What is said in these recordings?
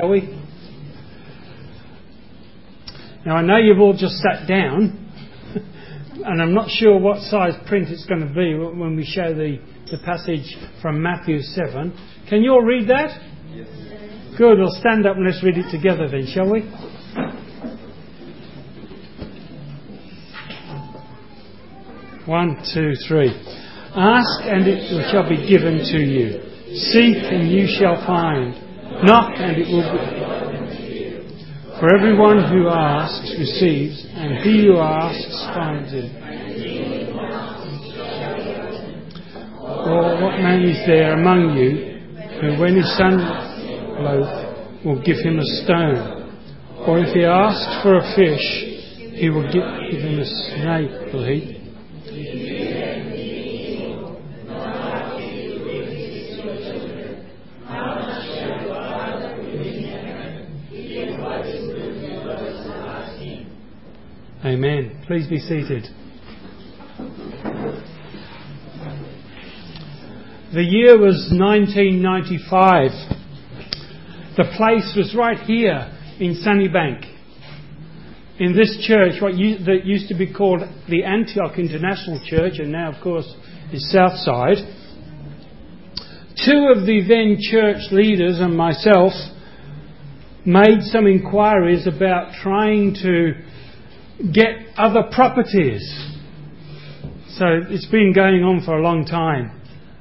shall we? Now I know you've all just sat down, and I'm not sure what size print it's going to be when we show the passage from Matthew 7. Can you all read that? Yes. Good, we'll stand up and let's read it together then, shall we? One, two, three. Ask and it shall be given to you. Seek and you shall find. Knock and it will be. For everyone who asks receives, and he who asks finds it. Or what man is there among you who, when his son loaf, will give him a stone? Or if he asks for a fish, he will give him a snake, will he? Amen. Please be seated. The year was 1995. The place was right here in Sunnybank. In this church, that used to be called the Antioch International Church, and now, of course, is Southside. Two of the then church leaders and myself made some inquiries about trying to get other properties. So it's been going on for a long time.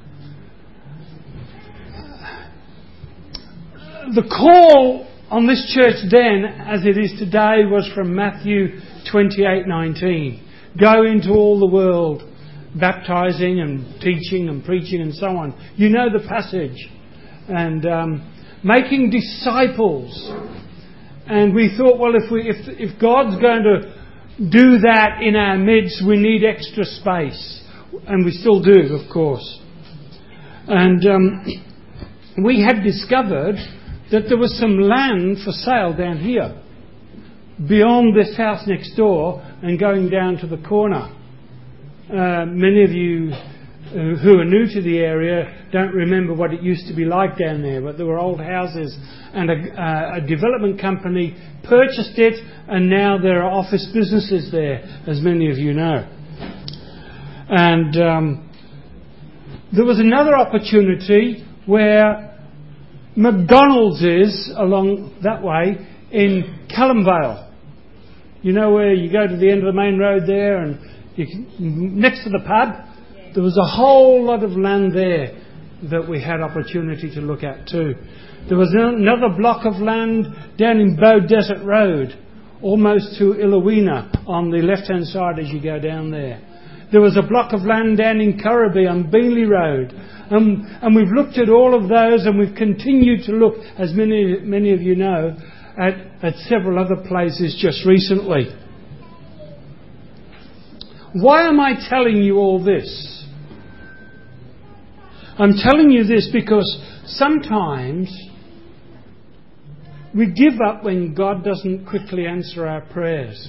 The call on this church then, as it is today, was from Matthew 28:19. Go into all the world, baptising and teaching and preaching and so on. You know the passage. And making disciples. And we thought, well, if God's going to do that in our midst, we need extra space. And we still do, of course. And we had discovered that there was some land for sale down here, beyond this house next door and going down to the corner. Many of you who are new to the area don't remember what it used to be like down there, but there were old houses, and a development company purchased it, and now there are office businesses there, as many of you know. And there was another opportunity where McDonald's is along that way in Callumvale. You know where you go to the end of the main road there, and next to the pub, there was a whole lot of land there that we had opportunity to look at too. There was another block of land down in Bow Desert Road, almost to Illawina on the left-hand side as you go down there. There was a block of land down in Currabee on Beanley Road. And we've looked at all of those, and we've continued to look, as many of you know, at several other places just recently. Why am I telling you all this? I'm telling you this because sometimes we give up when God doesn't quickly answer our prayers.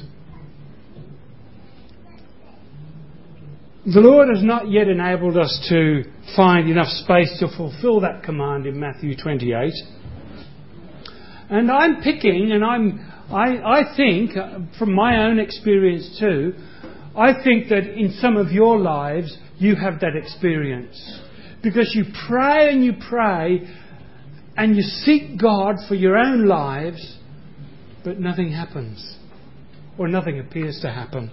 The Lord has not yet enabled us to find enough space to fulfill that command in Matthew 28. And I'm picking, and I think, from my own experience too, I think that in some of your lives you have that experience. Because you pray and you seek God for your own lives, but nothing happens. Or nothing appears to happen.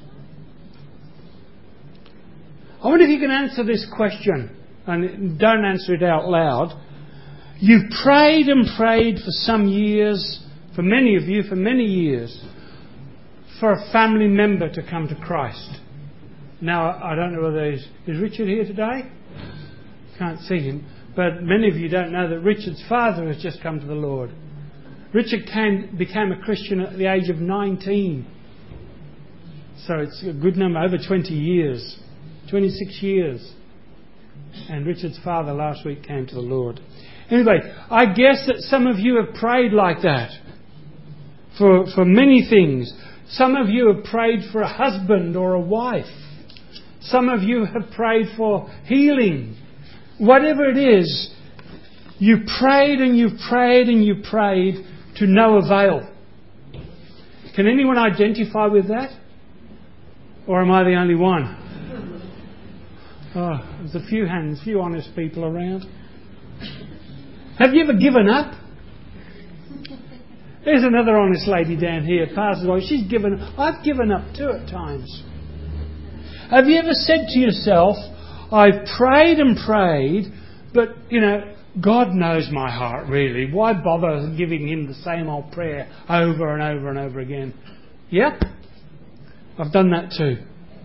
I wonder if you can answer this question, and don't answer it out loud. You've prayed and prayed for some years, for many of you, for many years, for a family member to come to Christ. Now, I don't know whether is Richard here today? Can't see him. But many of you don't know that Richard's father has just come to the Lord. Richard became a Christian at the age of 19. So it's a good number, over 20 years. 26 years. And Richard's father last week came to the Lord. Anyway, I guess that some of you have prayed like that for many things. Some of you have prayed for a husband or a wife. Some of you have prayed for healing. Whatever it is, You prayed and you prayed and you prayed to no avail. Can anyone identify with that? Or am I the only one? Oh, there's a few hands, a few honest people around. Have you ever given up? There's another honest lady down here, passes away. She's given. I've given up too at times. Have you ever said to yourself, I've prayed and prayed, but, God knows my heart really. Why bother giving Him the same old prayer over and over and over again? Yep, I've done that too.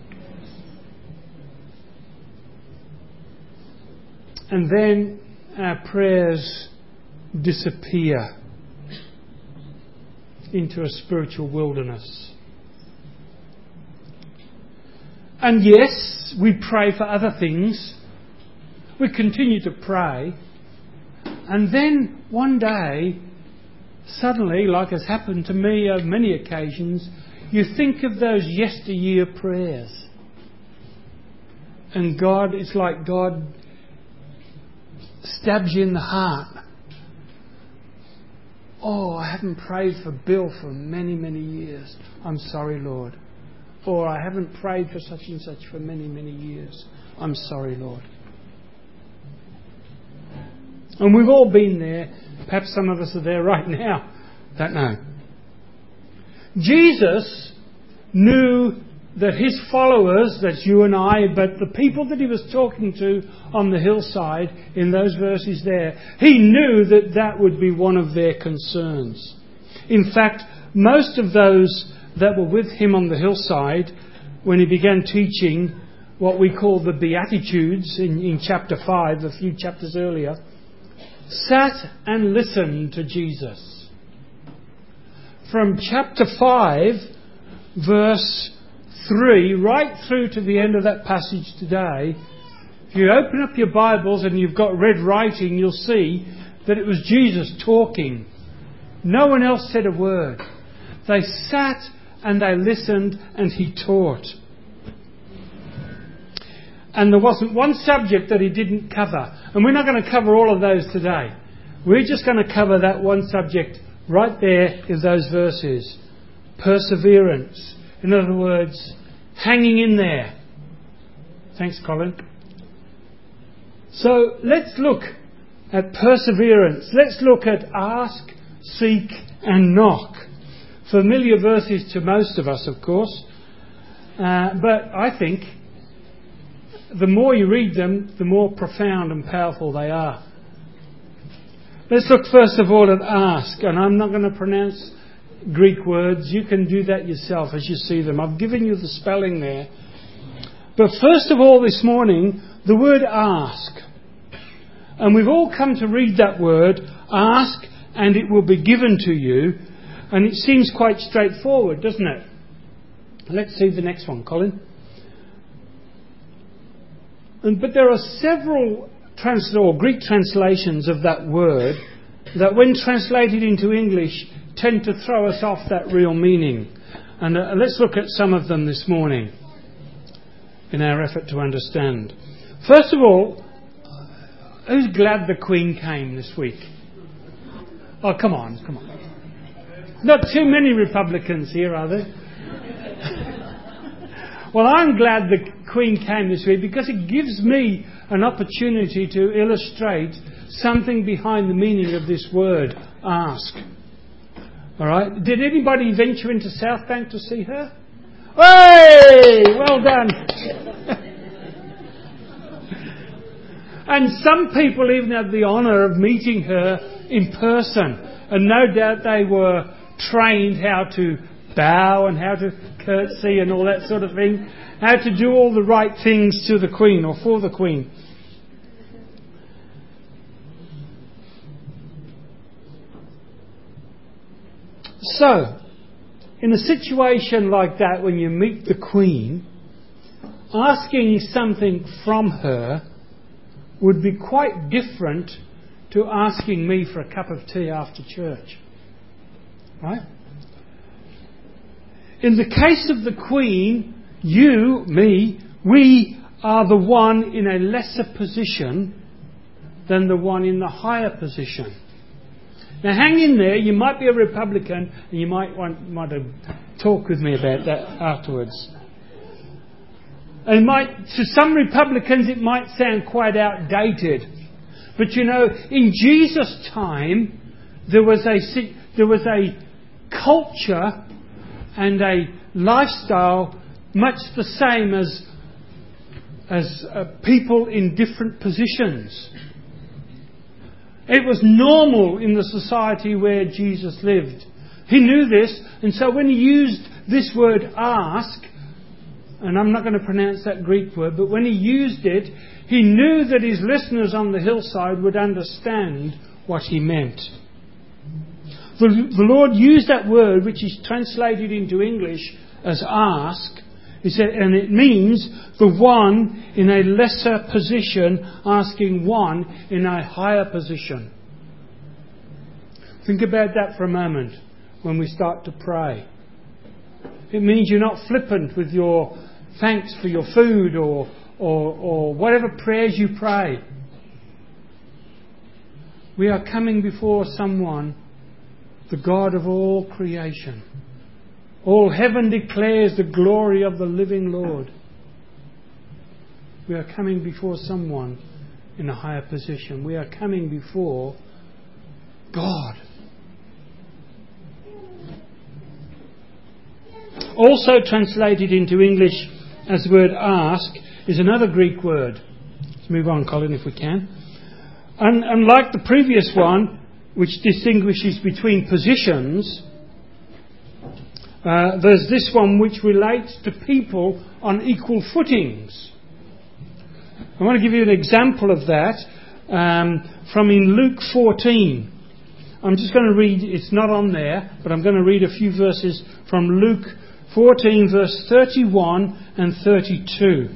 And then our prayers disappear into a spiritual wilderness. And yes, we pray for other things. We continue to pray. And then one day, suddenly, like has happened to me on many occasions, you think of those yesteryear prayers. And it's like God stabs you in the heart. Oh, I haven't prayed for Bill for many, many years. I'm sorry, Lord. Or I haven't prayed for such and such for many, many years. I'm sorry, Lord. And we've all been there. Perhaps some of us are there right now. Don't know. Jesus knew that His followers, that's you and I, but the people that He was talking to on the hillside in those verses there, He knew that that would be one of their concerns. In fact, most of those that were with Him on the hillside, when He began teaching what we call the Beatitudes in chapter 5, a few chapters earlier, sat and listened to Jesus. From chapter 5, verse 3, right through to the end of that passage today, if you open up your Bibles and you've got red writing, you'll see that it was Jesus talking. No one else said a word. They sat and they listened and He taught. And there wasn't one subject that He didn't cover. And we're not going to cover all of those today. We're just going to cover that one subject right there in those verses. Perseverance. In other words, hanging in there. Thanks, Colin. So let's look at perseverance. Let's look at ask, seek and knock. Familiar verses to most of us, of course. But I think the more you read them, the more profound and powerful they are. Let's look first of all at ask. And I'm not going to pronounce Greek words. You can do that yourself as you see them. I've given you the spelling there. But first of all this morning, the word ask. And we've all come to read that word, ask, and it will be given to you. And it seems quite straightforward, doesn't it? Let's see the next one, Colin. But there are several Greek translations of that word that when translated into English tend to throw us off that real meaning. And let's look at some of them this morning in our effort to understand. First of all, who's glad the Queen came this week? Oh, come on. Not too many Republicans here, are there? Well, I'm glad the Queen came this week because it gives me an opportunity to illustrate something behind the meaning of this word, ask. All right? Did anybody venture into South Bank to see her? Hey! Well done. And some people even had the honour of meeting her in person. And no doubt they were trained how to bow and how to curtsy and all that sort of thing. How to do all the right things to the Queen or for the Queen. So, in a situation like that, when you meet the Queen, asking something from her would be quite different to asking me for a cup of tea after church. Right? In the case of the Queen, you, me, we are the one in a lesser position than the one in the higher position. Now hang in there, you might be a Republican and you might want to talk with me about that afterwards. And to some Republicans it might sound quite outdated. But you know, in Jesus' time there was a culture and a lifestyle much the same as people in different positions. It was normal in the society where Jesus lived. He knew this, and so when he used this word ask, and I'm not going to pronounce that Greek word, but when he used it, he knew that his listeners on the hillside would understand what he meant. The Lord used that word, which is translated into English as ask. He said, and it means the one in a lesser position asking one in a higher position. Think about that for a moment when we start to pray. It means you're not flippant with your thanks for your food or whatever prayers you pray. We are coming before someone, the God of all creation. All heaven declares the glory of the living Lord. We are coming before someone in a higher position. We are coming before God. Also translated into English as the word ask is another Greek word. Let's move on, Colin, if we can. And unlike the previous one, which distinguishes between positions, there's this one which relates to people on equal footings. I want to give you an example of that from in Luke 14. I'm just going to read, it's not on there, but I'm going to read a few verses from Luke 14 verse 31 and 32.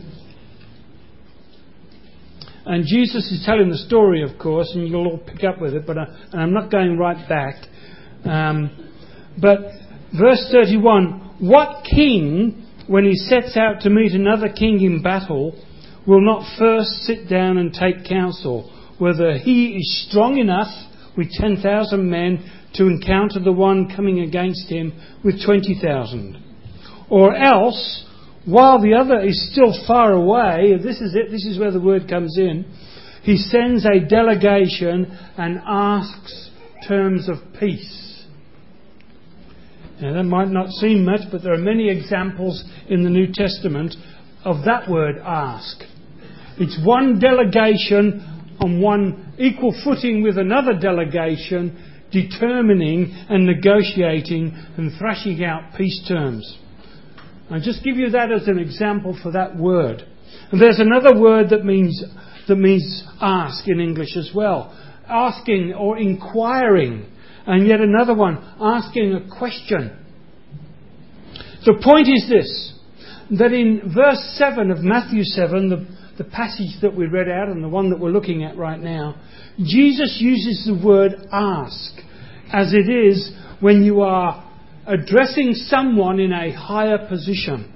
And Jesus is telling the story, of course, and you'll all pick up with it, but I'm not going right back. But verse 31, what king, when he sets out to meet another king in battle, will not first sit down and take counsel whether he is strong enough with 10,000 men to encounter the one coming against him with 20,000? Or else, while the other is still far away, this is it, this is where the word comes in, he sends a delegation and asks terms of peace. Now that might not seem much, but there are many examples in the New Testament of that word ask. It's one delegation on one equal footing with another delegation determining and negotiating and thrashing out peace terms. I'll just give you that as an example for that word. And there's another word that means ask in English as well. Asking or inquiring. And yet another one, asking a question. The point is this, that in verse 7 of Matthew 7, the passage that we read out and the one that we're looking at right now, Jesus uses the word ask as it is when you are addressing someone in a higher position.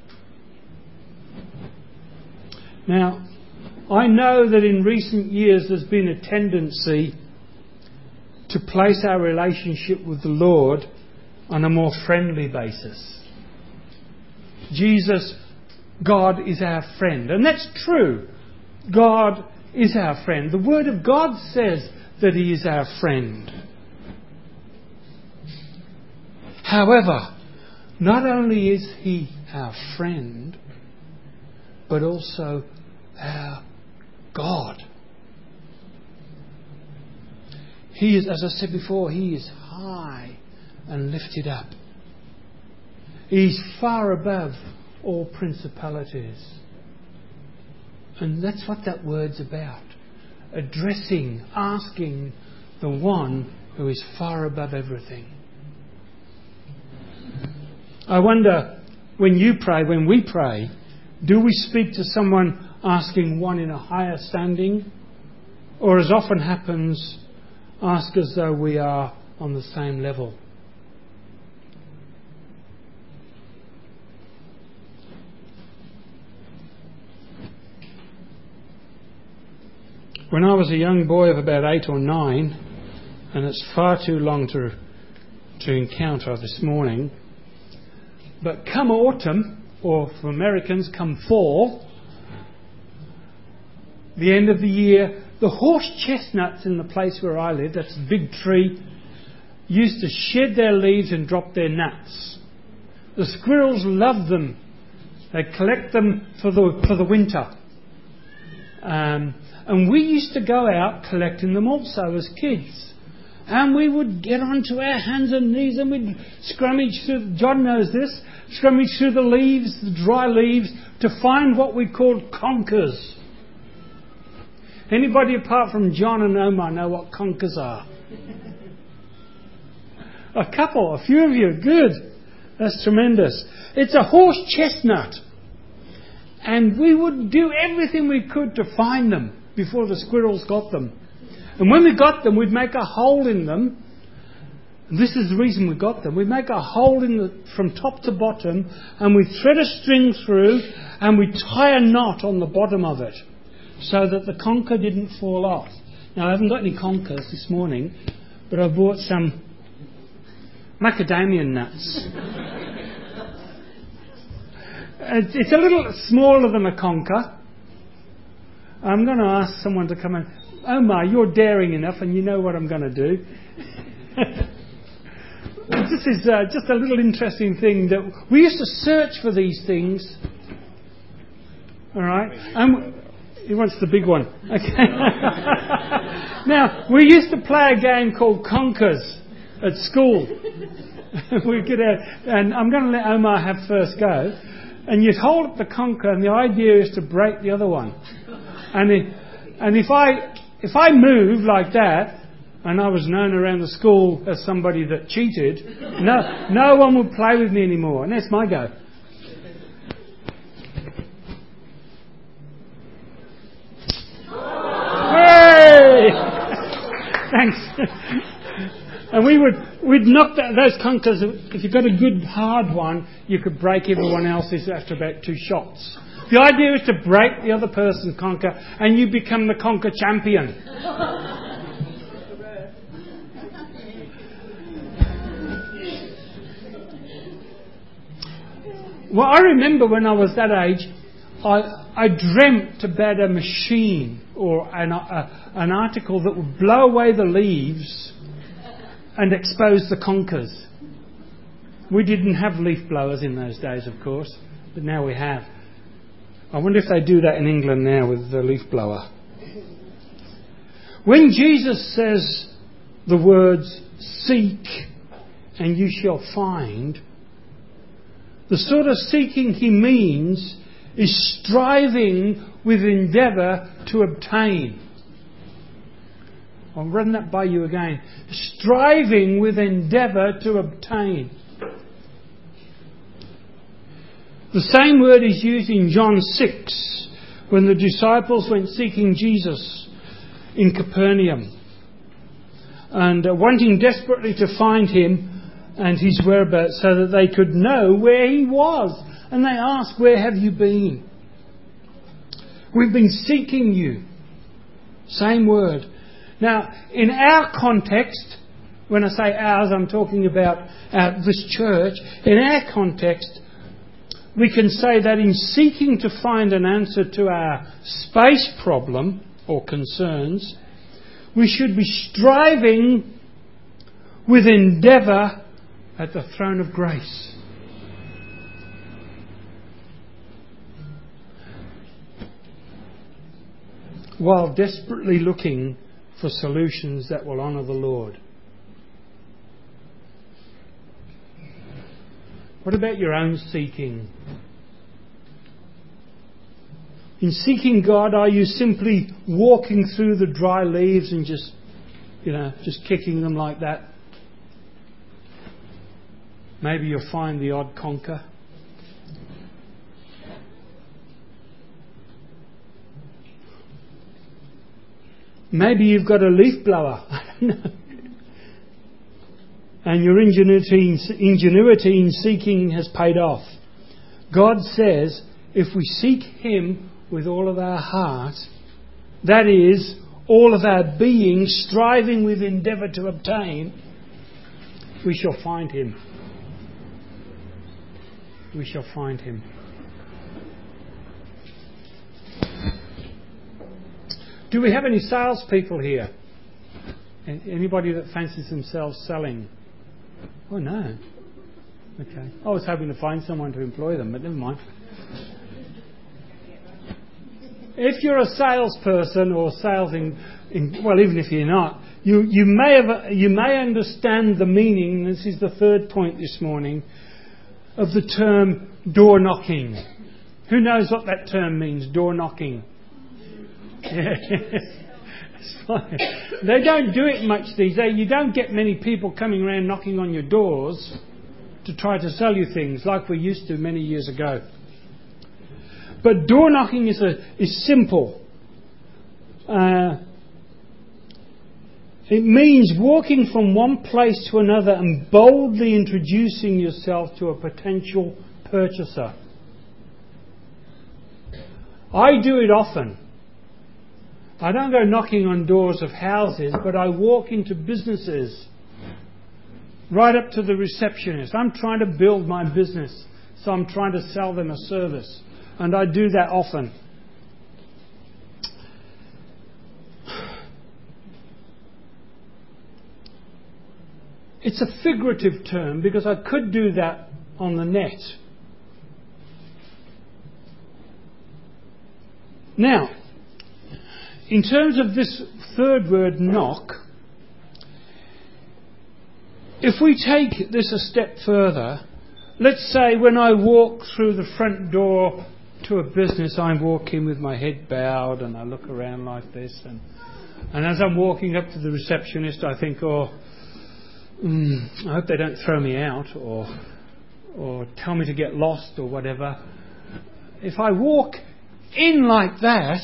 Now, I know that in recent years there's been a tendency to place our relationship with the Lord on a more friendly basis. Jesus, God is our friend. And that's true. God is our friend. The Word of God says that He is our friend. However, not only is He our friend, but also our God. He is, as I said before, He is high and lifted up. He's far above all principalities. And that's what that word's about. Addressing, asking the one who is far above everything. I wonder, when we pray, do we speak to someone asking one in a higher standing? Or as often happens, ask as though we are on the same level? When I was a young boy of about 8 or 9, and it's far too long to encounter this morning, but come autumn, or for Americans, come fall, the end of the year, the horse chestnuts in the place where I live, that's a big tree, used to shed their leaves and drop their nuts. The squirrels love them. They collect them for the winter. And we used to go out collecting them also as kids. And we would get onto our hands and knees and we'd scrummage through, John knows this, scrummage through the leaves, the dry leaves, to find what we called conkers. Anybody apart from John and Omar know what conkers are? A few of you, good. That's tremendous. It's a horse chestnut. And we would do everything we could to find them before the squirrels got them. And when we got them, we'd make a hole in them. This is the reason we got them. We'd make a hole from top to bottom, and we'd thread a string through, and we'd tie a knot on the bottom of it so that the conker didn't fall off. Now, I haven't got any conkers this morning, but I bought some macadamia nuts. It's a little smaller than a conker. I'm going to ask someone to come in. Omar, you're daring enough and you know what I'm going to do. This is just a little interesting thing that we used to search for these things. All right? He wants the big one. Okay. Now, we used to play a game called Conkers at school. We could and I'm going to let Omar have first go. And you'd hold up the conker, and the idea is to break the other one. And if I move like that, and I was known around the school as somebody that cheated, no one would play with me anymore. And that's my go. Hey! Thanks. And we'd knock those conkers. If you got a good hard one, you could break everyone else's after about 2 shots. The idea is to break the other person's conker, and you become the conker champion. Well, I remember when I was that age, I dreamt about a machine or an article that would blow away the leaves and expose the conkers. We didn't have leaf blowers in those days, of course, but now we have. I wonder if they do that in England now with the leaf blower. When Jesus says the words, seek and you shall find, the sort of seeking he means is striving with endeavour to obtain. I'll run that by you again. Striving with endeavour to obtain. The same word is used in John 6 when the disciples went seeking Jesus in Capernaum and wanting desperately to find him and his whereabouts so that they could know where he was. And they asked, where have you been? We've been seeking you. Same word. Now, in our context, when I say ours, I'm talking about this church. In our context, we can say that in seeking to find an answer to our space problem or concerns, we should be striving with endeavour at the throne of grace. While desperately looking for solutions that will honour the Lord. What about your own seeking? In seeking God, are you simply walking through the dry leaves and just kicking them like that? Maybe you'll find the odd conker. Maybe you've got a leaf blower. I don't know. And your ingenuity in seeking has paid off. God says, if we seek him with all of our heart, that is, all of our being, striving with endeavour to obtain, we shall find Him. We shall find Him. Do we have any salespeople here? Anybody that fancies themselves selling? Oh, no. Okay. I was hoping to find someone to employ them, but never mind. If you're a salesperson or sales well, even if you're not, you may understand the meaning. This is the third point this morning of the term door knocking. Who knows what that term means? Door knocking. Yeah. They don't do it much these days. You don't get many people coming around knocking on your doors to try to sell you things like we used to many years ago. But door knocking is simple. It means walking from one place to another and boldly introducing yourself to a potential purchaser. I do it often. I don't go knocking on doors of houses, but I walk into businesses, right up to the receptionist. I'm trying to build my business, so I'm trying to sell them a service. And I do that often. It's a figurative term because I could do that on the net. Now, in terms of this third word, knock, if we take this a step further, let's say when I walk through the front door to a business, I'm walking with my head bowed and I look around like this, and as I'm walking up to the receptionist, I think, I hope they don't throw me out or tell me to get lost or whatever. If I walk in like that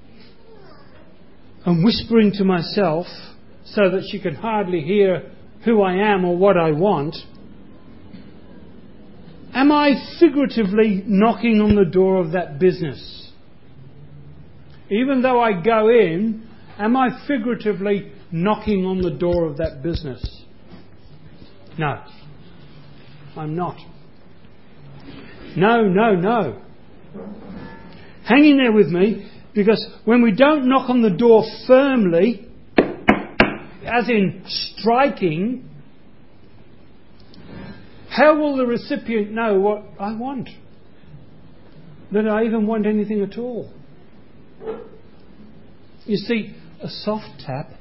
and whispering to myself so that she can hardly hear who I am or what I want, am I figuratively knocking on the door of that business? Even though I go in, am I figuratively knocking on the door of that business? No, I'm not. No. Hang in there with me, because when we don't knock on the door firmly, as in striking, how will the recipient know what I want? That I even want anything at all? You see, a soft tap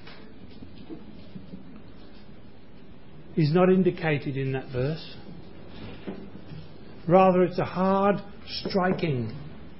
is not indicated in that verse. Rather, it's a hard striking.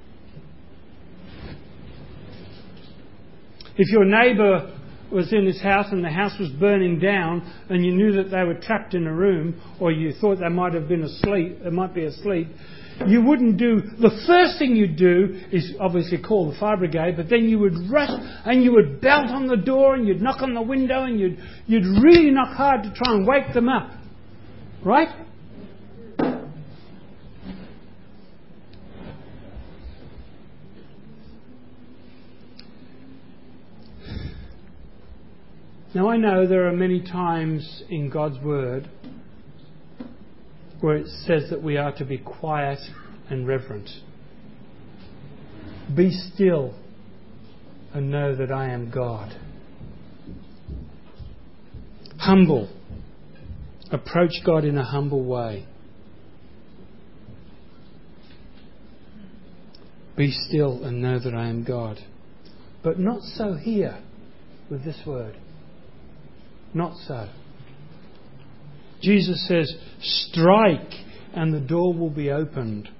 If your neighbour was in his house and the house was burning down and you knew that they were trapped in a room, or you thought they might be asleep, you wouldn't do... The first thing you'd do is obviously call the fire brigade, but then you would rush and you would belt on the door and you'd knock on the window and you'd really knock hard to try and wake them up. Right? Now I know there are many times in God's Word where it says that we are to be quiet and reverent. Be still and know that I am God. Humble. Approach God in a humble way. Be still and know that I am God. But not so here with this word. Not so. Jesus says, strike and the door will be opened.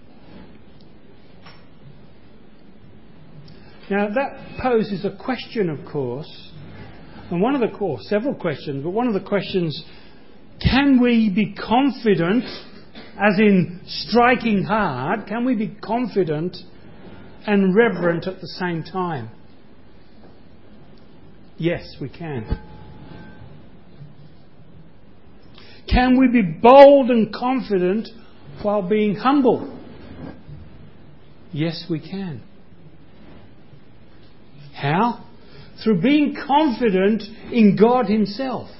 Now that poses a question, of course, and several questions, but one of the questions, can we be confident, as in striking hard, can we be confident and reverent at the same time? Yes, we can. Can we be bold and confident while being humble? Yes, we can. How? through being confident in God Himself.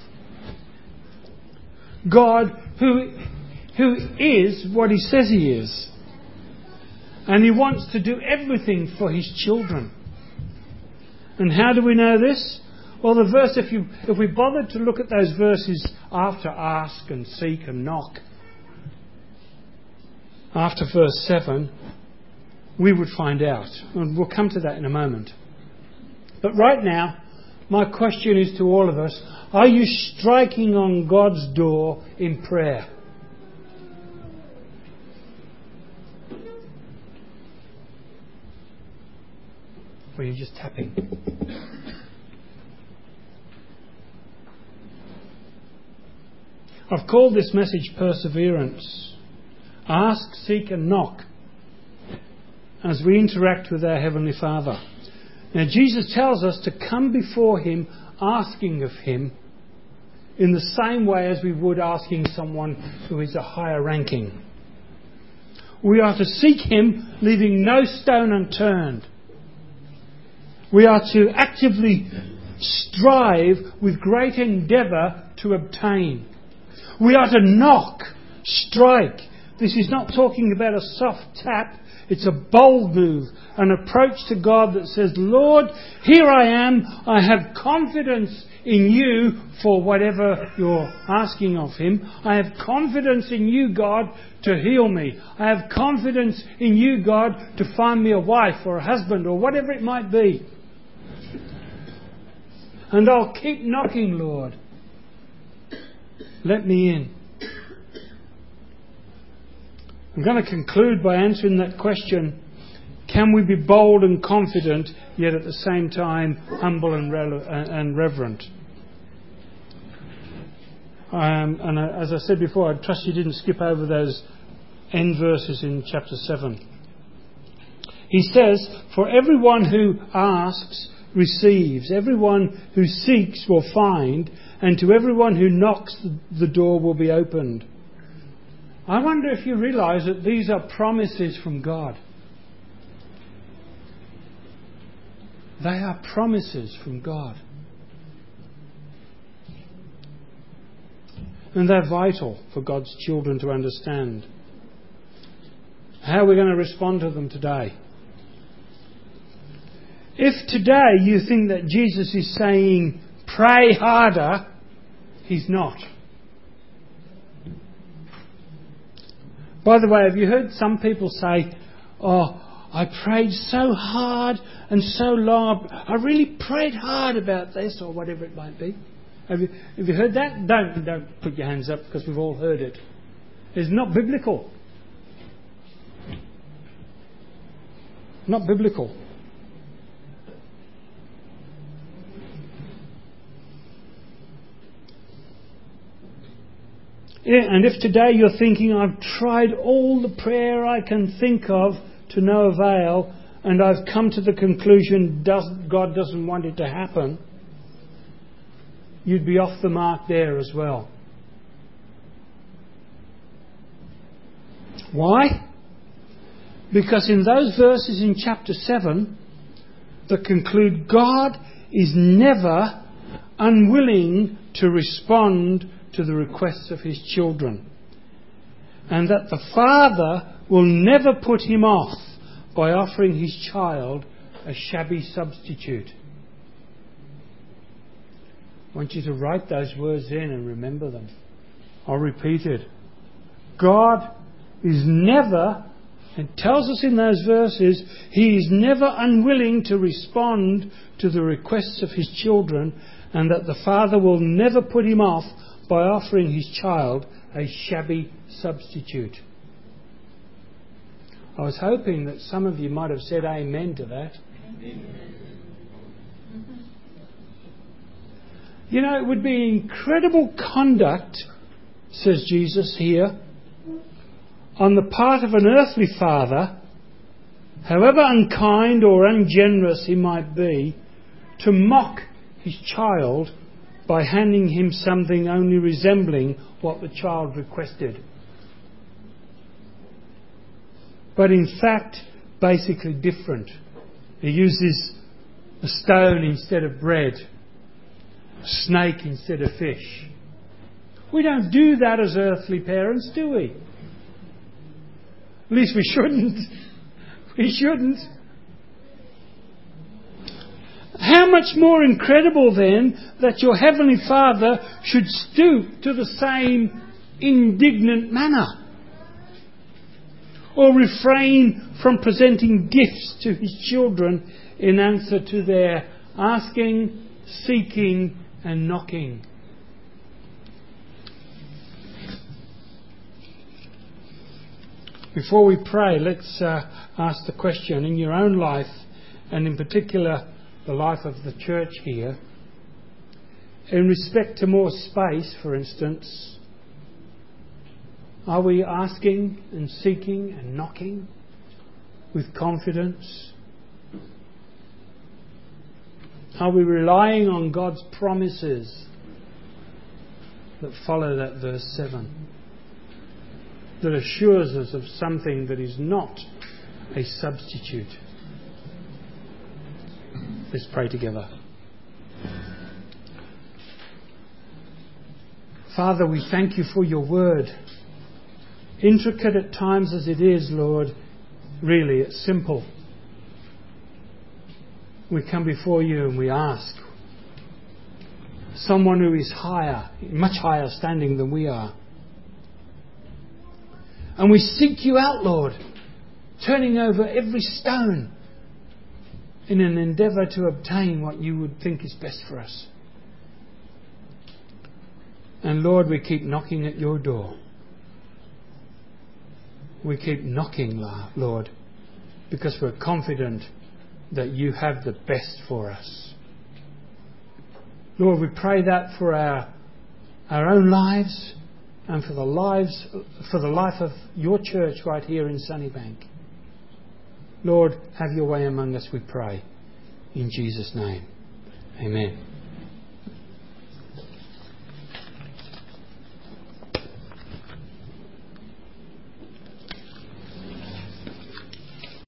God who is what He says He is. And He wants to do everything for His children. And how do we know this? Well, the verse, if we bothered to look at those verses after ask and seek and knock, after verse 7, we would find out. And we'll come to that in a moment. But right now, my question is to all of us, are you striking on God's door in prayer? Or are you just tapping? I've called this message Perseverance. Ask, seek and knock as we interact with our Heavenly Father. Now Jesus tells us to come before Him asking of Him in the same way as we would asking someone who is a higher ranking. We are to seek Him leaving no stone unturned. We are to actively strive with great endeavour to obtain. We are to knock, strike. This is not talking about a soft tap. It's a bold move, an approach to God that says, Lord, here I am. I have confidence in You for whatever You're asking of Him. I have confidence in You, God, to heal me. I have confidence in You, God, to find me a wife or a husband or whatever it might be. And I'll keep knocking, Lord. Let me in. I'm going to conclude by answering that question. Can we be bold and confident, yet at the same time humble and reverent? And as I said before, I trust you didn't skip over those end verses in chapter 7. He says, for everyone who asks receives, everyone who seeks will find, and to everyone who knocks the door will be opened. I wonder if you realise that these are promises from God. They are promises from God. And they're vital for God's children to understand. How are we going to respond to them today? If today you think that Jesus is saying, pray harder, He's not. By the way, have you heard some people say, oh, I prayed so hard and so long. I really prayed hard about this or whatever it might be. Have you heard that? Don't put your hands up because we've all heard it. It's not biblical. Not biblical. Yeah, and if today you're thinking, I've tried all the prayer I can think of to no avail, and I've come to the conclusion God doesn't want it to happen, you'd be off the mark there as well. Why? Because in those verses in chapter 7 that conclude, God is never unwilling to respond to the requests of His children, and that the Father will never put Him off by offering His child a shabby substitute. I want you to write those words in and remember them. I'll repeat it. God is never, it tells us in those verses, He is never unwilling to respond to the requests of His children, and that the Father will never put Him off by offering His child a shabby substitute. I was hoping that some of you might have said amen to that. Amen. You know, it would be incredible conduct, says Jesus here, on the part of an earthly father, however unkind or ungenerous he might be, to mock his child by handing him something only resembling what the child requested. But in fact, basically different. He uses a stone instead of bread, a snake instead of fish. We don't do that as earthly parents, do we? At least we shouldn't. We shouldn't. How much more incredible then that your Heavenly Father should stoop to the same indignant manner, or refrain from presenting gifts to His children in answer to their asking, seeking and knocking. Before we pray, let's ask the question in your own life, and in particular the life of the church here, in respect to more space, for instance. Are we asking and seeking and knocking with confidence? Are we relying on God's promises that follow that verse 7? That assures us of something that is not a substitute. Let's pray together. Father, we thank You for Your word. Intricate at times as it is, Lord, really it's simple. We come before You and we ask. Someone who is higher, much higher standing than we are. And we seek You out, Lord, turning over every stone in an endeavour to obtain what You would think is best for us. And Lord, we keep knocking at Your door. We keep knocking, Lord, because we're confident that You have the best for us. Lord, we pray that for our own lives and for the life of Your church right here in Sunnybank. Lord, have Your way among us, we pray. In Jesus' name. Amen.